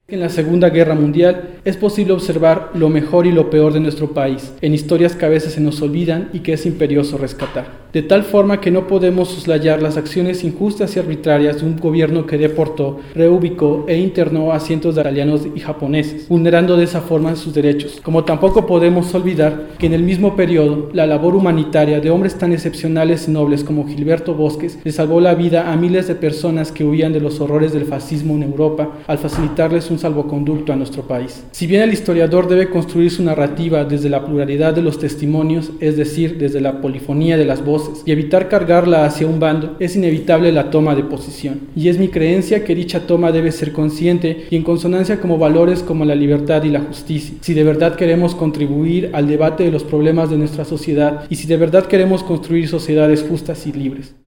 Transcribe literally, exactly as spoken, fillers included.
En la Segunda Guerra Mundial es posible observar lo mejor y lo peor de nuestro país, en historias que a veces se nos olvidan y que es imperioso rescatar. De tal forma que no podemos soslayar las acciones injustas y arbitrarias de un gobierno que deportó, reubicó e internó a cientos de italianos y japoneses, vulnerando de esa forma sus derechos. Como tampoco podemos olvidar que en el mismo periodo, la labor humanitaria de hombres tan excepcionales y nobles como Gilberto Bosques le salvó la vida a miles de personas que huían de los horrores del fascismo en Europa al facilitarles un salvoconducto a nuestro país. Si bien el historiador debe construir su narrativa desde la pluralidad de los testimonios, es decir, desde la polifonía de las voces, y evitar cargarla hacia un bando, es inevitable la toma de posición. Y es mi creencia que dicha toma debe ser consciente y en consonancia como valores como la libertad y la justicia, si de verdad queremos contribuir al debate de los problemas de nuestra sociedad y si de verdad queremos construir sociedades justas y libres.